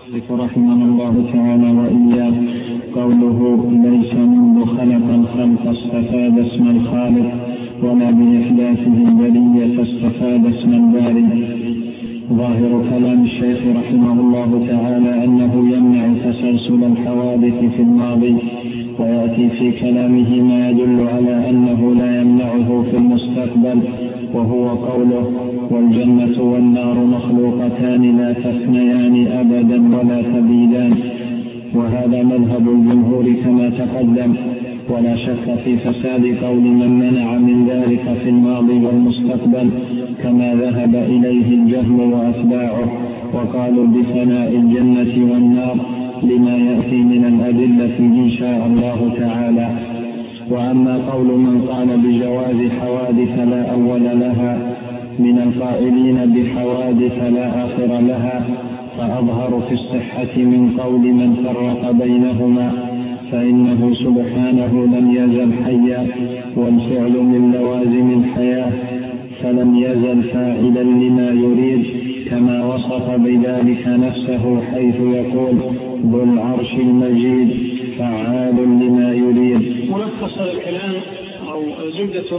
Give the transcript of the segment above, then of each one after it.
رحمه الله تعالى وإياه قوله ليس منذ خلق الخلق استفاد اسم الخالق ولا بإحداثه البرية استفاد اسم الباري. ظاهر كلام الشيخ رحمه الله تعالى أنه يمنع تسلسل الحوادث في الماضي، ويأتي في كلامه ما يدل على أنه لا يمنعه في المستقبل، وهو قوله والجنة والنار مخلوقتان لا تفنيان أبدا ولا تبيدان. وهذا مذهب الجمهور كما تقدم، ولا شك في فساد قول من منع من ذلك في الماضي والمستقبل، كما ذهب إليه الجهم وأتباعه، وقالوا بفناء الجنة والنار لما يأتي من الأدلة إن شاء الله تعالى. وأما قول من قال بجواز حوادث لا أول لها من القائلين بحوادث لا آخر لها فأظهر في الصحة من قول من فرق بينهما، فإنه سبحانه لم يزل حيا، والفعل من لوازم الحياة، فلم يزل فاعلا لما يريد، كما وصف بذلك نفسه حيث يقول ذو العرش المجيد فعال لما يريد. ملخص هذا الكلام أو زبدته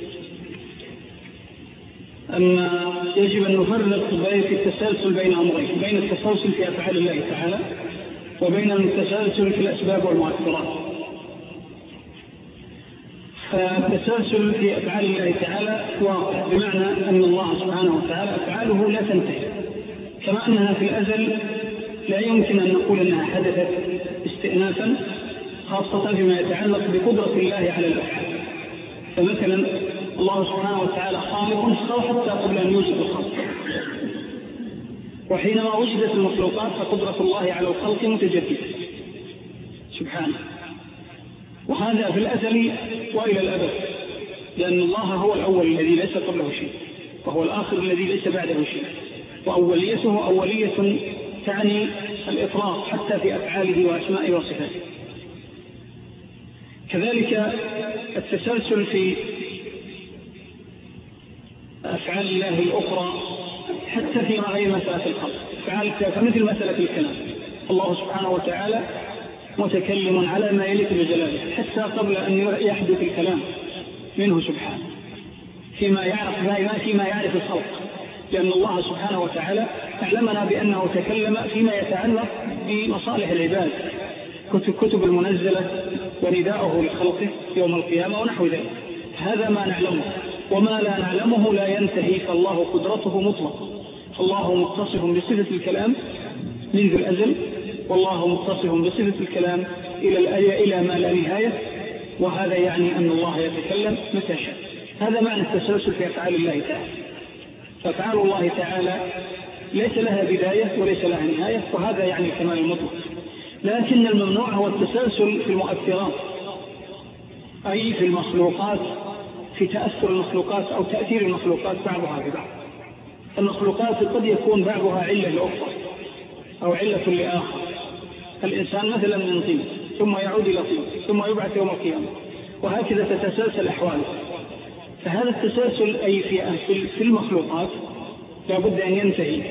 أن يجب أن نفرق بين التسلسل بين أمرين، بين التسلسل في أفعال الله تعالى وبين التسلسل في الأسباب والمؤثرات. فالتسلسل في أفعال الله تعالى واقع، بمعنى أن الله سبحانه وتعالى أفعاله لا تنتهي، كما أنها في الأزل لا يمكن أن نقول أنها حدثت استئنافا، خاصة فيما يتعلق بقدرة الله على الأفعال. فمثلا الله سبحانه وتعالى خالق حتى قبل أن يوجد الخلق، وحينما وجدت المخلوقات فقدرة الله على الخلق متجددة سبحانه، وهذا في الأزل وإلى الأبد، لأن الله هو الأول الذي ليس قبله شيء، وهو الآخر الذي ليس بعده شيء، وأوليته أولية تعني الإطلاق حتى في أفعاله وأسمائه وصفاته. كذلك التسلسل في أفعال الله الأخرى حتى في غير مسألة الخلق، فمثل مسألة الكلام، الله سبحانه وتعالى متكلم على ما يليق بجلاله حتى قبل أن يحدث الكلام منه سبحانه فيما يعرف الخلق، لأن الله سبحانه وتعالى أعلمنا بأنه تكلم فيما يتعلق بمصالح العباد، كتب المنزلة ونداءه لخلقه يوم القيامة ونحو ذلك. هذا ما نعلمه، وما لا نعلمه لا ينتهي، فالله قدرته مطلق. الله متصف بصفة الكلام منذ الأزل، والله متصف بصفة الكلام إلى ما لا نهاية، وهذا يعني أن الله يتكلم متى شاء. هذا معنى التسلسل في أفعال الله تعالى. فأفعال الله تعالى ليس لها بداية وليس لها نهاية، وهذا يعني الكمال المطلق. لكن الممنوع هو التسلسل في المؤثرات، أي في المخلوقات، في تأثر المخلوقات أو تأثير المخلوقات بعضها ببعض. المخلوقات قد يكون بعضها علة لأخرى أو علة لآخر. الإنسان مثلا من طين ثم يعود إلى طين ثم يبعث يوم القيامة، وهكذا تتسلسل أحواله. فهذا التسلسل أي في المخلوقات لابد أن ينتهي،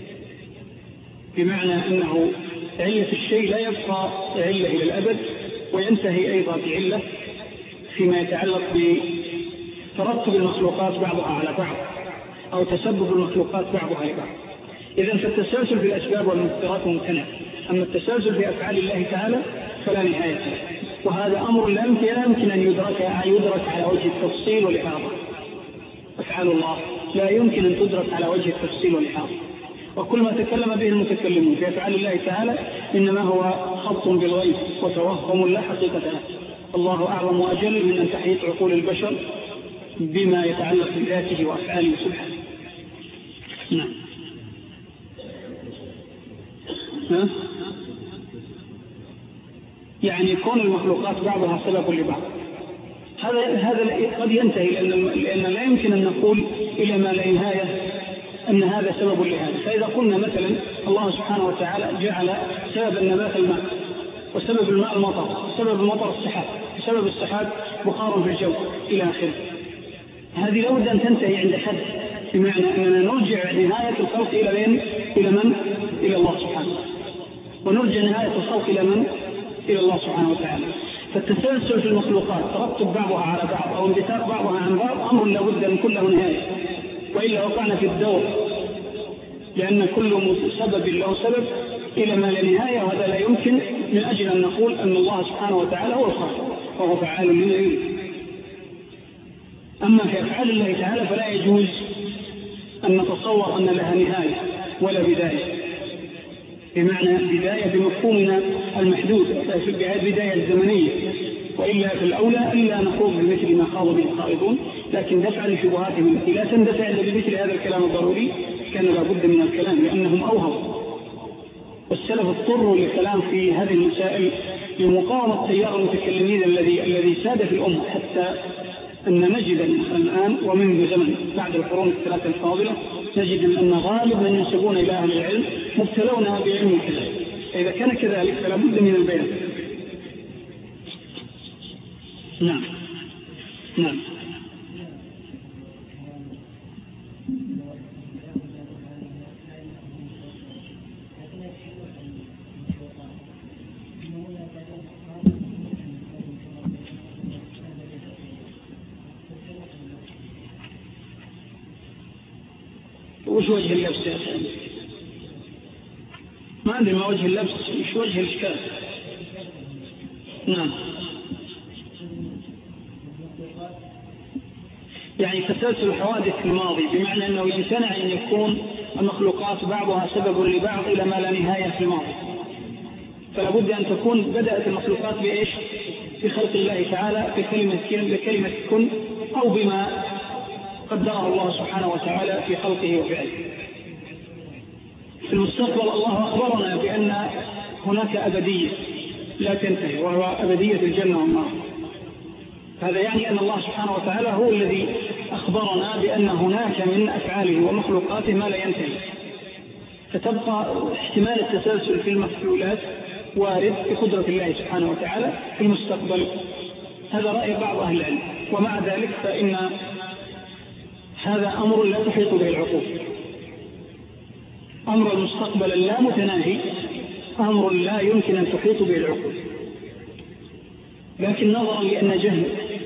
بمعنى أنه علة الشيء لا يبقى علة إلى الأبد، وينتهي أيضا بعلة فيما يتعلق بترتب المخلوقات بعضها على بعض أو تسبب المخلوقات بعضها لبعض. إذن فالتسلسل في الأسباب والمؤثرات ممتنع، أما التسلسل في أفعال الله تعالى فلا نهاية له، وهذا أمر لا يمكن أن يدرك على وجه التفصيل والإحاطة. أفعال الله لا يمكن أن تدرك على وجه التفصيل والإحاطة، وكل ما تكلم به المتكلمون في أفعال الله تعالى إنما هو خط بالغيب وتوهم لا حقيقة له. الله أعظم وأجل من أن تحيط عقول البشر بما يتعلق بذاته وأفعاله سبحانه. نعم. يعني يكون المخلوقات بعضها سبب لبعض، هذا قد ينتهي، لأن لا يمكن أن نقول إلى ما لا نهاية أن هذا سبب لهذا. فإذا قلنا مثلا الله سبحانه وتعالى جعل سبب النبات الماء، وسبب الماء المطر، وسبب المطر السحاب، وسبب السحاب بخار في الجو إلى آخره، هذه لابد أن تنتهي عند حد، بمعنى أننا نرجع نهاية الخلق إلى من؟ إلى الله سبحانه. ونرجع نهاية الخلق إلى من؟ إلى الله سبحانه وتعالى. فالتسلسل في المخلوقات ترتب بعضها على بعض أو انبثاق بعضها عن بعض أمر لا بد من كل له نهاية، وإلا وقعنا في الدور، لأن كل سبب له سبب إلى ما لا نهاية، وهذا لا يمكن من أجل أن نقول أن الله سبحانه وتعالى هو الخالق وهو فعال لما يريد. أما في أفعال الله تعالى فلا يجوز أن نتصور أن لها نهاية ولا بداية، بمعنى بداية بمفهومنا المحدود، بداية الزمنية، وإلا في الأولى إلا نخوض بمثل ما خاض به الخائضون، لكن دفع لشبهاتهم التي لا تندفع إلا بمثل هذا الكلام الضروري كان لابد من الكلام، لأنهم أوهموا. والسلف اضطروا للكلام في هذه المسائل لمقاومة تيار المتكلمين الذي ساد في الأمة، حتى أن نجد الآن ومنذ زمن بعد القرون الثلاثة الفاضلة نجد أن غالب من ينسبون إلى أهل العلم مبتلون بعلم الكلام. إذا كان كذلك فلا بد من البيان. نعم نعم. وش وجه اللبس يا سيدي؟ ما أدري ما وجه اللبس، وش وجه الإشكال؟ نعم. يعني تسلسل الحوادث في الماضي، بمعنى أنه يمتنع أن يكون المخلوقات بعضها سبب لبعض إلى ما لا نهاية في الماضي، فلا بد أن تكون بدأت المخلوقات بإيش؟ بخلق الله تعالى بكلمة كن، أو بما قدره الله سبحانه وتعالى في خلقه وفعله. في المستقبل الله أخبرنا بأن هناك أبدية لا تنتهي، وهو أبدية الجنة والنار. هذا يعني أن الله سبحانه وتعالى هو الذي أخبرنا بأن هناك من أفعاله ومخلوقاته ما لا ينتهي، فتبقى احتمال التسلسل في المفعولات وارد بقدرة الله سبحانه وتعالى في المستقبل. هذا رأي بعض أهل العلم، ومع ذلك فإن هذا أمر لا تحيط به العقول. أمر المستقبل اللا متناهي أمر لا يمكن أن تحيط به العقول، لكن نظرا لأن جهل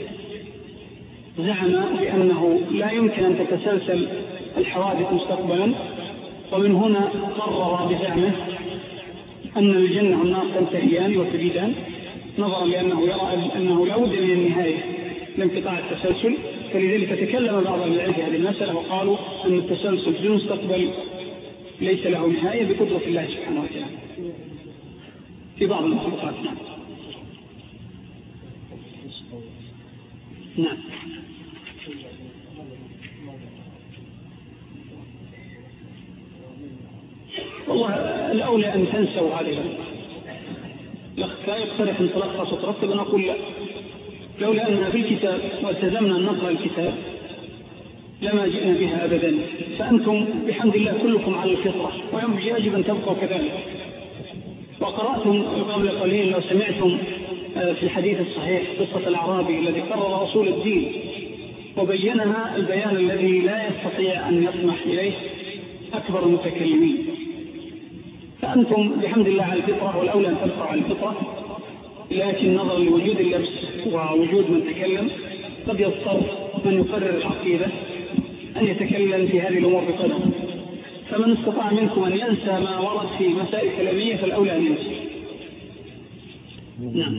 زعم بأنه لا يمكن أن تتسلسل الحوادث مستقبلا، ومن هنا قرر بزعمه أن الجنة والنار تنتهيان وتبيدان، نظرا لأنه يرى أنه لا بد من النهاية لانقطاع التسلسل. فلذلك تكلم بعض العلماء في هذه المسألة وقالوا أن التسلسل في المستقبل ليس له نهاية بقدرة الله سبحانه وتعالى في بعض المخلوقات. نعم. والله الأولى أن تنسوا هذه لا يقترح أن تلخص وترتب، أنا أقول لا، لولا أننا في الكتاب والتزمنا أن نقرأ الكتاب لما جئنا بها أبدا. فأنتم بحمد الله كلكم على الفطرة، ويجب أن تبقوا كذلك. وقرأتم قبل قليل لو سمعتم في الحديث الصحيح قصة الأعرابي الذي قرر أصول الدين وبينها البيان الذي لا يستطيع أن يطمح إليه أكبر المتكلمين. فأنتم بحمد الله على الفطرة، والأولى أن تبقوا على الفطرة، لكن نظرا لوجود اللبس ووجود من تكلم قد يضطر من يقرر العقيدة أن يتكلم في هذه الأمور بقدر. فمن استطاع منكم أن ينسى ما ورد في مسائل كلامية فالأولى أن ينسى. نعم.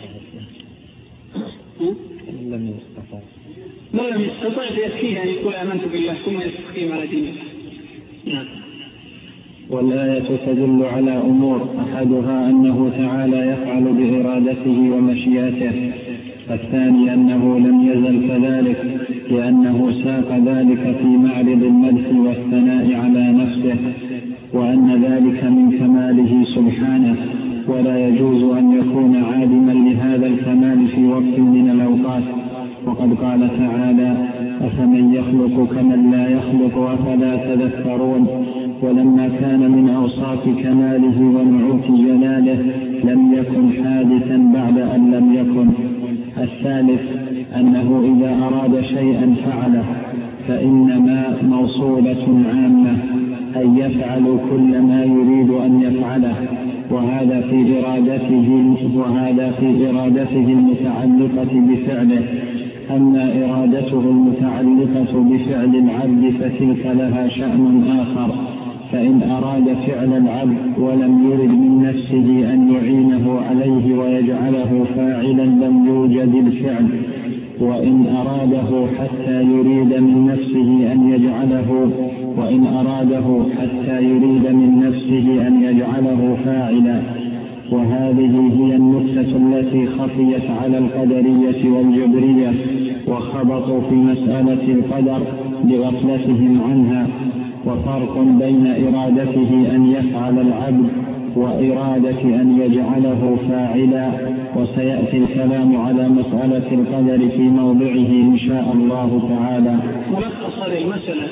من لم يستطع فيكفيه أن يقول آمنت بالله ثم يستقيم على دين الله. نعم. والآية تدل على أمور، أحدها أنه تعالى يفعل بإرادته ومشيئته، الثاني أنه لم يزل كذلك لأنه ساق ذلك في معرض المدح والثناء على نفسه، وأن ذلك من كماله سبحانه، ولا يجوز أن يكون عادما لهذا الكمال في وقت من الأوقات. وقد قال تعالى: أفمن يخلق كمن لا يخلق أفلا تذكرون. ولما كان من أوصاف كماله ونعوت جلاله لم يكن حادثا بعد أن لم يكن. الثالث أنه إذا أراد شيئا فعله فإنما موصولة عامة، أي يفعل كل ما يريد أن يفعله، وهذا في إرادته المتعلقة بفعله. أما إرادته المتعلقة بفعل العبد فتلك لها شأن آخر، فإن أراد فعل العبد ولم يرد من نفسه أن يعينه عليه ويجعله فاعلا لم يوجد الفعل، وإن أراده حتى يريد من نفسه أن يجعله فاعلا. وهذه هي النكتة التي خفيت على القدرية والجبرية وخبطوا في مسألة القدر لغفلتهم عنها. وفرق بين إرادته أن يفعل العبد وإرادة أن يجعله فاعلا، وسيأتي الكلام على مسألة القدر في موضعه إن شاء الله تعالى. ملخص هذه المسألة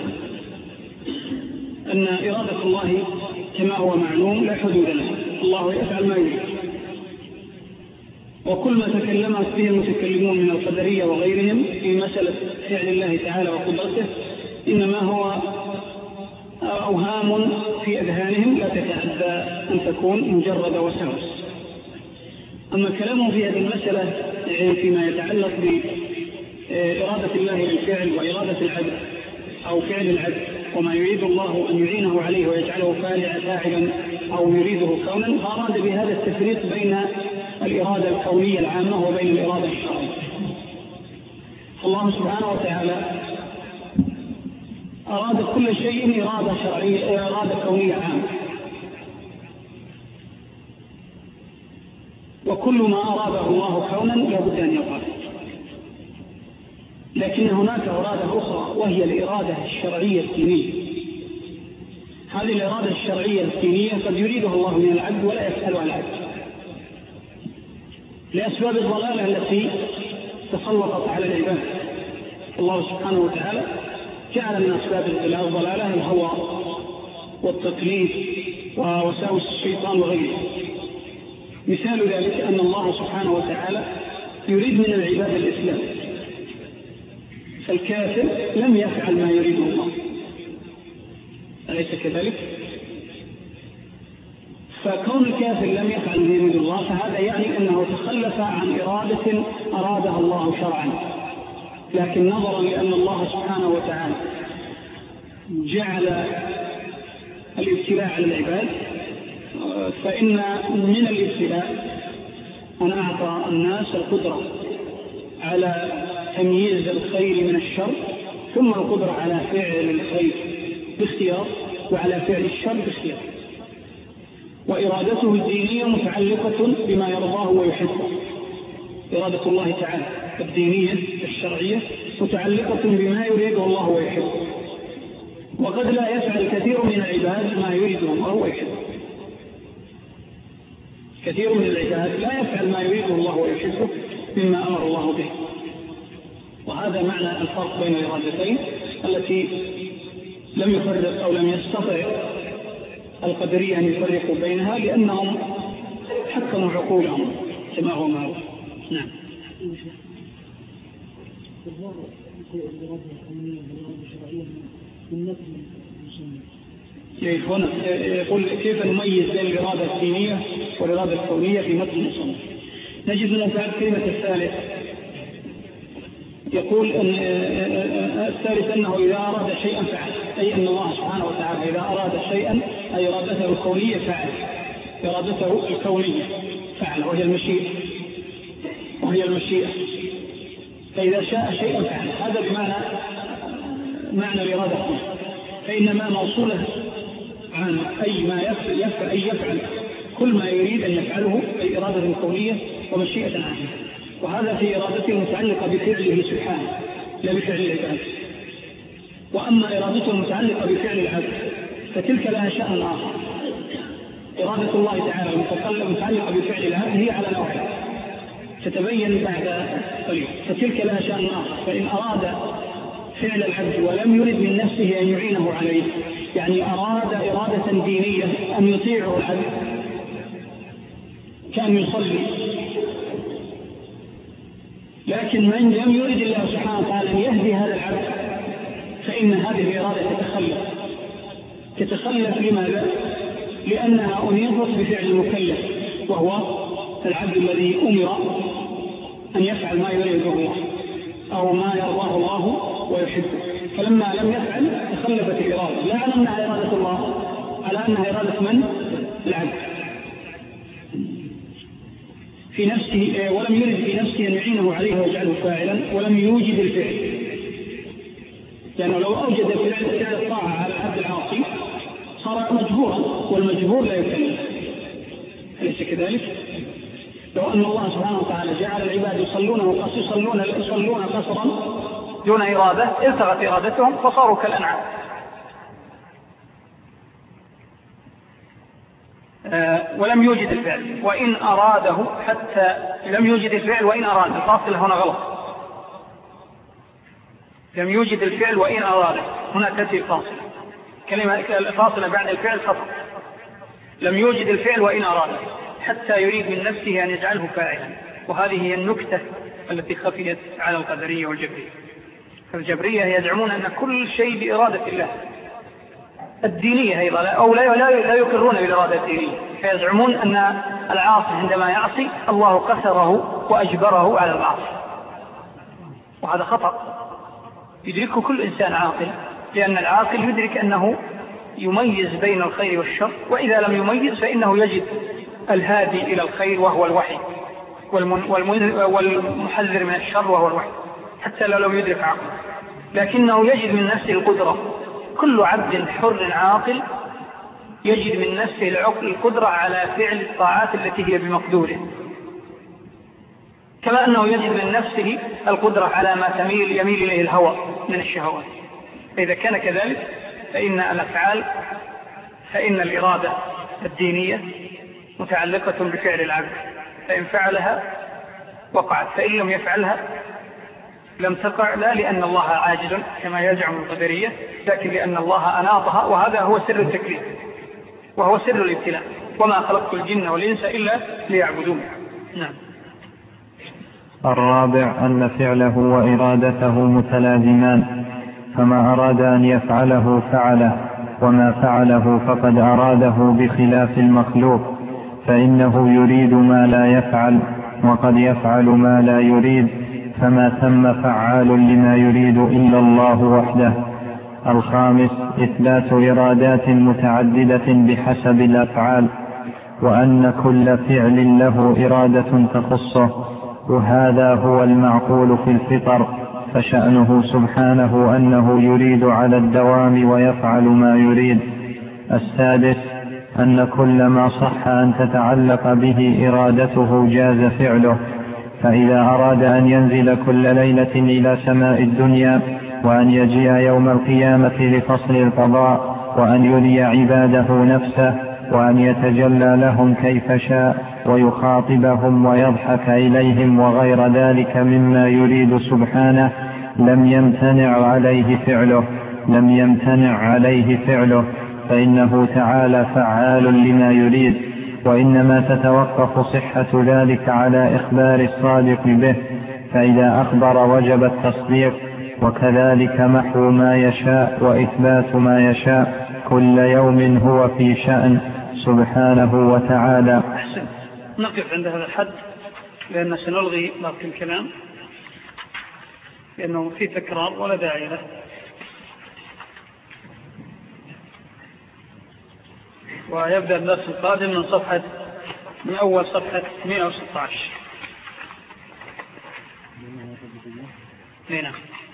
أن إرادة الله كما هو معلوم لا حدود له، الله يفعل ما يريد، وكل ما تكلمت به المتكلمون من القدرية وغيرهم في مسألة فعل الله تعالى وقدرته إنما هو أوهام في أذهانهم لا تتعدى أن تكون مجرد وسوس. أما كلامهم في هذه المسألة فيما يتعلق بإرادة الله للفعل وإرادة العبد أو فعل العبد وما يريد الله أن يعينه عليه ويجعله فاعلا أو يريده كونا، فأراد بهذا التفريق بين الإرادة الكونية العامة وبين الإرادة الشرعية. الله سبحانه وتعالى أراد كل شيء إرادة شرعية، إرادة كونية عامة، وكل ما أراده الله كونا لابد أن يقع. لكن هناك إرادة أخرى وهي الإرادة الشرعية الدينية. هذه الإرادة الشرعية الدينية قد يريدها الله من العبد ولا يسأل عن العبد لأسباب الضلالة التي تسلطت على العباد. الله سبحانه وتعالى جعل من أسباب الضلالة الهوى والتقليد ووساوس الشيطان وغيره. مثال ذلك أن الله سبحانه وتعالى يريد من العباد الإسلام، فالكافر لم يفعل ما يريده الله، أليس كذلك؟ فكون الكافر لم يفعل ما يريد الله فهذا يعني أنه تخلف عن إرادة أرادها الله شرعا. لكن نظرا لأن الله سبحانه وتعالى جعل الابتلاء على العباد، فإن من الابتلاء أن أعطى الناس القدرة على تمييز الخير من الشر، ثم القدرة على فعل الخير باختيار وعلى فعل الشر باختيار. وإرادته الدينية متعلقة بما يرضاه ويحبه. إرادة الله تعالى الدينية الشرعية متعلقة بما يريده الله ويحبه، وقد لا يفعل كثير من العباد ما يريده الله ويحبه. كثير من العباد لا يفعل ما يريده الله ويحبه مما أمر الله به. وهذا معنى الفرق بين الإرادتين التي لم يفرق أو لم يستطع القدرية أن يفرقوا بينها، لأنهم حكموا عقولهم كما هو معروف. نعم. يقول كيف نميز بين الإرادة الدينية والإرادة الكونية في متن المصنف؟ نجد من الكلمة الثالث يقول أن الثالث أنه إذا أراد شيئا فعل، أي أن الله سبحانه وتعالى إذا أراد شيئا أي إرادته الكونية فعل، إرادته الكونية فعل وهي المشيئة. فإذا شاء شيئا فعل، هذا بمعنى الإرادة. فإنما موصولة عن أي ما يفعل كل ما يريد أن يفعله، أي إرادة كونية ومشيئة عامة. وهذا في إرادته المتعلقة بفعله سبحانه لا بفعل العباد. وأما إرادته المتعلقة بفعل العبد فتلك لها شأن آخر. إرادة الله تعالى المتعلقة بفعل العبد هي على نوعين تتبين بعد قليل، فتلك لها شأن آخر. فإن أراد فعل العبد ولم يرد من نفسه أن يعينه عليه، يعني أراد إرادة دينية أن يطيعه العبد كان يصلي، لكن من لم يرد الله سبحانه وتعالى أن يهدي هذا العبد فإن هذه الإرادة تتخلف. لماذا؟ لأنها أنيطت بفعل المكلف وهو العبد الذي أمر أن يفعل ما يريده الله أو ما يرضاه الله ويحبه، فلما لم يفعل تخلفت الإرادة، لا على أنها إرادة الله، على أنها إرادة من؟ العبد في نفسه، ولم يرد في نفسه أن يعينه عليه ويجعله فاعلا، ولم يوجد الفعل، لأنه لو أوجد فعل الطاعة على العبد العاصي صار مجبورا، والمجبور لا يكلف، أليس كذلك؟ لو أن الله سبحانه وتعالى جعل العباد يصلون قصرا دون إرادة التغت إرادتهم فصاروا كالأنعام. ولم يوجد الفعل وإن أراده، حتى لم يوجد الفعل وإن أراد، الفاصلة هنا غلط، لم يوجد الفعل وإن أراده، هنا تأتي الفاصلة، كلمة الفاصلة بعد الفعل فقط، لم يوجد الفعل وإن أراده حتى يريد من نفسه أن يجعله فاعلا. وهذه هي النكتة التي خفيت على القدرية والجبرية. الجبرية يزعمون أن كل شيء بإرادة الله الدينية أيضا، أو لا يقرون بالإرادة الدينية، فيزعمون أن العاصي عندما يعصي الله قسره وأجبره على المعصية، وهذا خطأ يدركه كل إنسان عاقل، لأن العاقل يدرك أنه يميز بين الخير والشر، وإذا لم يميز فإنه يجد الهادي إلى الخير وهو الوحي، والمحذر من الشر وهو الوحي، حتى لو لم يدرك عقله، لكنه يجد من نفسه القدرة. كل عبد حر عاقل يجد من نفسه القدرة على فعل الطاعات التي هي بمقدوره، كما أنه يجد من نفسه القدرة على ما يميل إليه الهوى من الشهوات. فإذا كان كذلك فإن الإرادة الدينية متعلقة بفعل العبد، فإن فعلها وقعت، فإن لم يفعلها لم تقع، لا لأن الله عاجز كما يزعم القدرية، لكن لأن الله أناطها، وهذا هو سر التكليف وهو سر الابتلاء، وما خلقت الجن والإنس إلا ليعبدون. نعم. الرابع أن فعله وإرادته متلازمان، فما أراد أن يفعله فعله، وما فعله فقد أراده بخلاف المخلوق، فإنه يريد ما لا يفعل وقد يفعل ما لا يريد، فما ثم فعال لما يريد إلا الله وحده. الخامس إثبات إرادات متعددة بحسب الأفعال، وأن كل فعل له إرادة تخصه، وهذا هو المعقول في الفطر، فشأنه سبحانه أنه يريد على الدوام ويفعل ما يريد. السادس أن كل ما صح أن تتعلق به إرادته جاز فعله، فإذا أراد أن ينزل كل ليلة إلى سماء الدنيا، وأن يجيء يوم القيامة لفصل القضاء، وأن يري عباده نفسه، وأن يتجلى لهم كيف شاء ويخاطبهم ويضحك إليهم وغير ذلك مما يريد سبحانه، لم يمتنع عليه فعله، فإنه تعالى فعال لما يريد، وإنما تتوقف صحة ذلك على إخبار الصادق به، فإذا أخبر وجب التصديق، وكذلك محو ما يشاء وإثبات ما يشاء، كل يوم هو في شأن سبحانه وتعالى. أحسن، نقف عند هذا الحد لأن سنلغي باقي الكلام لأنه في تكرار ولا داعي له. ويبدأ الدرس القادم من أول صفحة 116. هنا.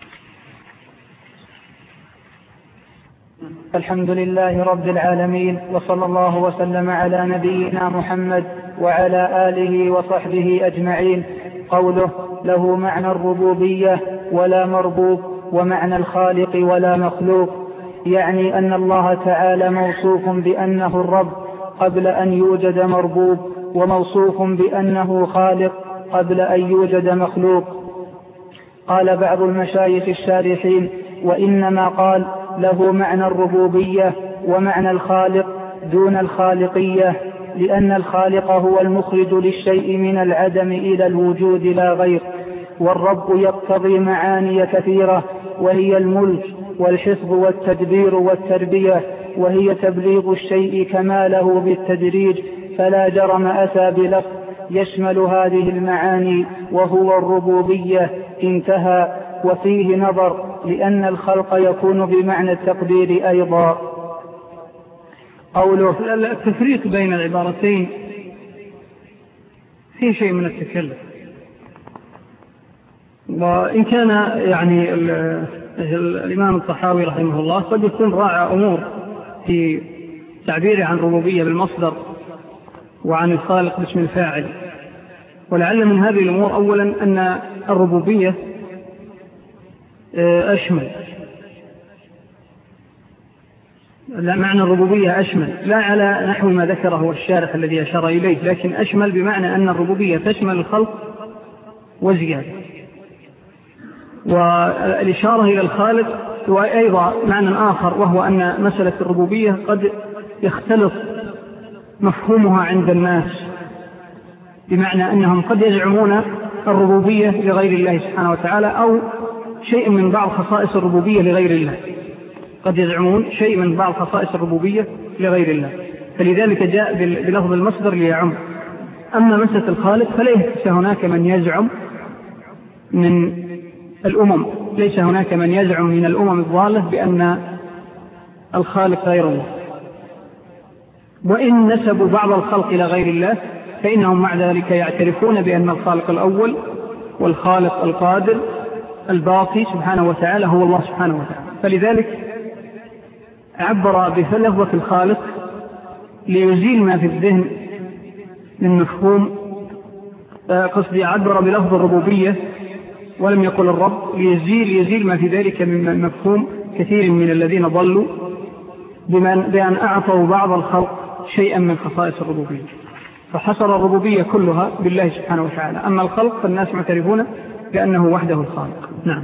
الحمد لله رب العالمين، وصلى الله وسلم على نبينا محمد وعلى آله وصحبه أجمعين. قوله له معنى الربوبية ولا مربوب، ومعنى الخالق ولا مخلوق، يعني أن الله تعالى موصوف بأنه الرب قبل أن يوجد مربوب، وموصوف بأنه خالق قبل أن يوجد مخلوق. قال بعض المشايخ الشارحين: وإنما قال له معنى الربوبية ومعنى الخالق دون الخالقية، لأن الخالق هو المخرج للشيء من العدم إلى الوجود لا غير، والرب يقتضي معاني كثيرة، وهي الملك والحفظ والتدبير والتربية، وهي تبليغ الشيء كماله بالتدريج، فلا جرم أتى بلفظ يشمل هذه المعاني وهو الربوبية، انتهى. وفيه نظر، لأن الخلق يكون بمعنى التقدير أيضا. قوله التفريق بين العبارتين فيه شيء من التكلف، وإن كان يعني الإمام الطحاوي رحمه الله قد يكون راعى أمور في تعبيره عن ربوبية بالمصدر وعن الخالق باسم الفاعل، ولعل من هذه الأمور أولا أن الربوبية أشمل، معنى الربوبية أشمل لا على نحو ما ذكره الشارح الذي أشار إليه، لكن أشمل بمعنى أن الربوبية تشمل الخلق وزيادة. والإشارة إلى الخالق وأيضا معنى آخر، وهو أن مسألة الربوبية قد يختلط مفهومها عند الناس، بمعنى أنهم قد يزعمون الربوبية لغير الله سبحانه وتعالى أو شيء من بعض خصائص الربوبية لغير الله، قد يزعمون شيء من بعض خصائص الربوبية لغير الله، فلذلك جاء بلفظ المصدر ليعم. أما مسألة الخالق فليس هناك من يزعم من الأمم، ليس هناك من يزعم من الأمم الضالة بأن الخالق غير الله، وإن نسبوا بعض الخلق إلى غير الله فإنهم مع ذلك يعترفون بأن الخالق الأول والخالق القادر الباقي سبحانه وتعالى هو الله سبحانه وتعالى. فلذلك عبر بلفظة الخالق ليزيل ما في الذهن من مفهوم، قصدي عبر بلفظ الربوبية ولم يقل الرب، ليزيل ما في ذلك من مفهوم كثير من الذين ضلوا بأن أعطوا بعض الخلق شيئا من خصائص الربوبية، فحصر الربوبية كلها بالله سبحانه وتعالى. أما الخلق فالناس معترفون بأنه وحده الخالق. نعم.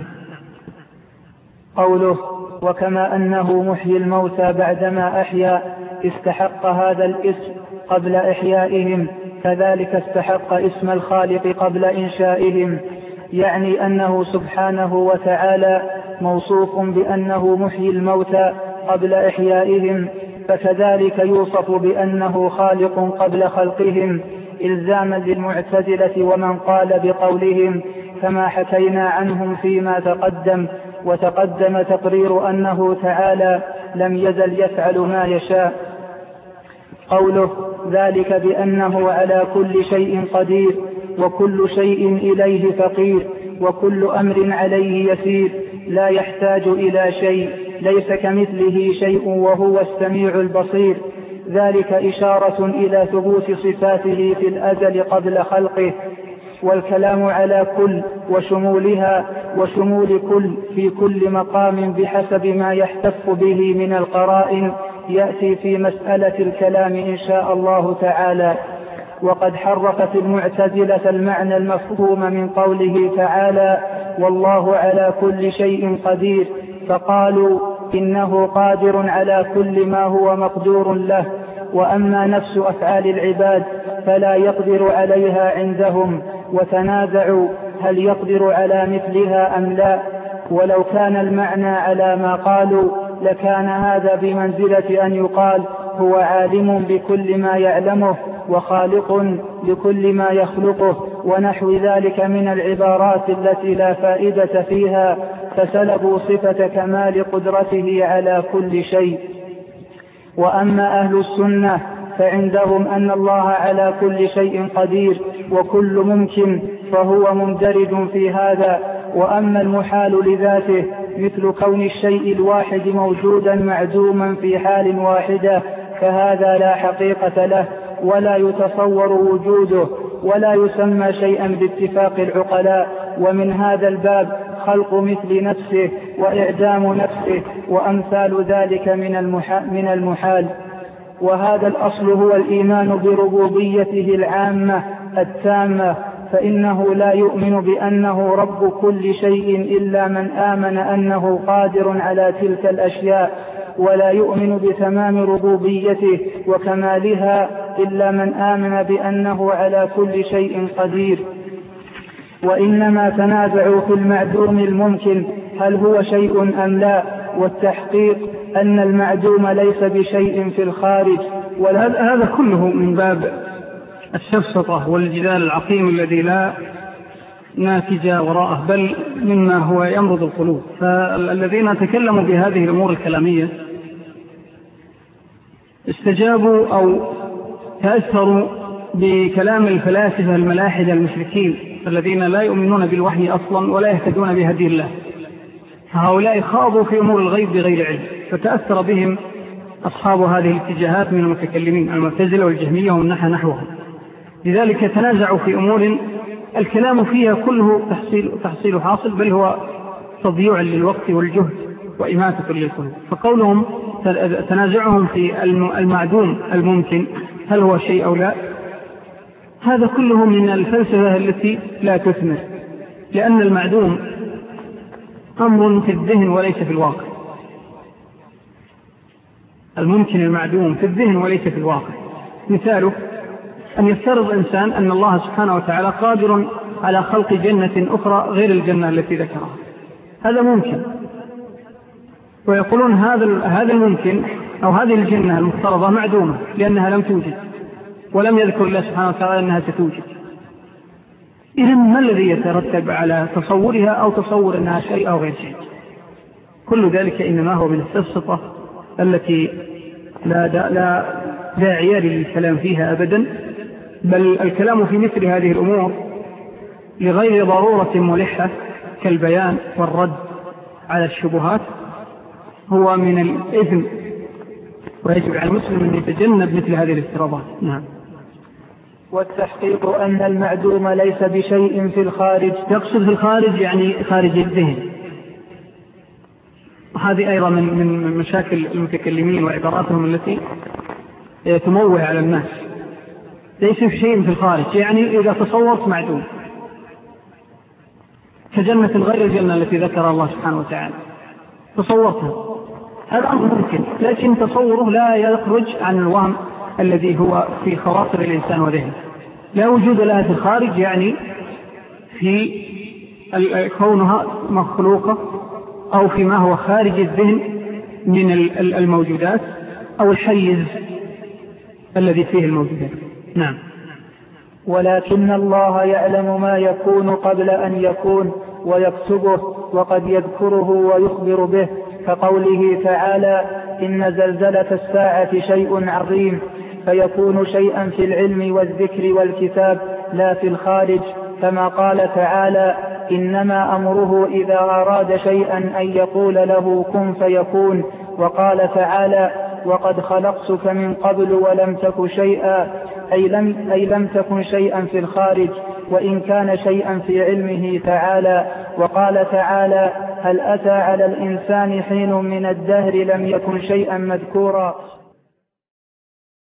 قوله وكما أنه محيي الموتى بعدما أحيا استحق هذا الاسم قبل إحيائهم، كذلك استحق اسم الخالق قبل إنشائهم، يعني أنه سبحانه وتعالى موصوف بأنه محيي الموتى قبل إحيائهم، فكذلك يوصف بأنه خالق قبل خلقهم، إلزاما للمعتزلة ومن قال بقولهم كما حكينا عنهم فيما تقدم. وتقدم تقرير أنه تعالى لم يزل يفعل ما يشاء. قوله ذلك بأنه على كل شيء قدير وكل شيء إليه فقير وكل أمر عليه يسير، لا يحتاج إلى شيء، ليس كمثله شيء وهو السميع البصير. ذلك إشارة إلى ثبوت صفاته في الأزل قبل خلقه. والكلام على كل وشمولها وشمول كل في كل مقام بحسب ما يحتف به من القرائن يأتي في مسألة الكلام إن شاء الله تعالى. وقد حرفت المعتزلة المعنى المفهوم من قوله تعالى والله على كل شيء قدير، فقالوا إنه قادر على كل ما هو مقدور له، وأما نفس أفعال العباد فلا يقدر عليها عندهم، وتنازعوا هل يقدر على مثلها أم لا. ولو كان المعنى على ما قالوا لكان هذا بمنزلة أن يقال هو عالم بكل ما يعلمه وخالق لكل ما يخلقه ونحو ذلك من العبارات التي لا فائدة فيها، فسلبوا صفة كمال قدرته على كل شيء. وأما أهل السنة فعندهم أن الله على كل شيء قدير وكل ممكن فهو مندرج في هذا. وأما المحال لذاته مثل كون الشيء الواحد موجودا معدوما في حال واحدة فهذا لا حقيقة له ولا يتصور وجوده ولا يسمى شيئا باتفاق العقلاء. ومن هذا الباب خلق مثل نفسه وإعدام نفسه وأمثال ذلك من المحال. وهذا الأصل هو الإيمان بربوبيته العامة التامة، فإنه لا يؤمن بأنه رب كل شيء إلا من آمن أنه قادر على تلك الأشياء، ولا يؤمن بتمام ربوبيته وكمالها إلا من آمن بأنه على كل شيء قدير. وإنما تنازعوا في المعدوم الممكن هل هو شيء أم لا، والتحقيق أن المعدوم ليس بشيء في الخارج. وهذا كله من باب السفسطة والجدال العقيم الذي لا ناتج وراءه، بل مما هو يمرض القلوب. فالذين تكلموا بهذه الأمور الكلامية استجابوا أو تأثروا بكلام الفلاسفة الملاحدة المشركين الذين لا يؤمنون بالوحي أصلا ولا يهتدون بهدي الله. فهؤلاء خاضوا في أمور الغيب بغير علم، فتأثر بهم أصحاب هذه الاتجاهات من المتكلمين المعتزلة والجهمية ومن نحوهم. لذلك تنازعوا في أمور الكلام فيها كله تحصيل حاصل، بل هو تضييع للوقت والجهد وإماتة للقلوب. فقولهم تنازعهم في المعدوم الممكن هل هو شيء أو لا، هذا كله من الفلسفة التي لا تثمر، لأن المعدوم أمر في الذهن وليس في الواقع. الممكن المعدوم في الذهن وليس في الواقع. مثاله أن يفترض إنسان أن الله سبحانه وتعالى قادر على خلق جنة أخرى غير الجنة التي ذكرها، هذا ممكن، ويقولون هذا الممكن أو هذه الجنة المفترضة معدومة لأنها لم توجد، ولم يذكر الله سبحانه وتعالى أنها ستوجد. إذن ما الذي يترتب على تصورها أو تصور أنها شيء أو غير شيء؟ كل ذلك إنما هو من السفسطة التي لا داعي للكلام فيها أبدا، بل الكلام في مثل هذه الأمور لغير ضرورة ملحة كالبيان والرد على الشبهات هو من الإثم، ويجب على المسلم أن يتجنب مثل هذه الافتراضات. نعم. والتحقيق أن المعدوم ليس بشيء في الخارج. يقصد في الخارج يعني خارج الذهن، وهذه أيضا من مشاكل المتكلمين وعباراتهم التي تموه على الناس. ليس في شيء في الخارج يعني إذا تصورت معدوم كجنة غير الجنة التي ذكر الله سبحانه وتعالى، تصورتها، هذا أمر ممكن، لكن تصوره لا يخرج عن الوهم الذي هو في خواطر الإنسان وذهنه. لا وجود لها في الخارج يعني في كونها مخلوقة أو فيما هو خارج الذهن من الموجودات أو الحيز الذي فيه الموجودات. نعم. ولكن الله يعلم ما يكون قبل أن يكون ويكتبه، وقد يذكره ويخبر به، كقوله تعالى: إن زلزلة الساعة شيء عظيم، فيكون شيئا في العلم والذكر والكتاب لا في الخارج، كما قال تعالى: إنما أمره إذا أراد شيئا أن يقول له كن فيكون. وقال تعالى: وقد خلقتك من قبل ولم تك شيئا، أي لم تكن شيئا في الخارج، وإن كان شيئا في علمه تعالى. وقال تعالى: هل أتى على الإنسان حين من الدهر لم يكن شيئا مذكورا.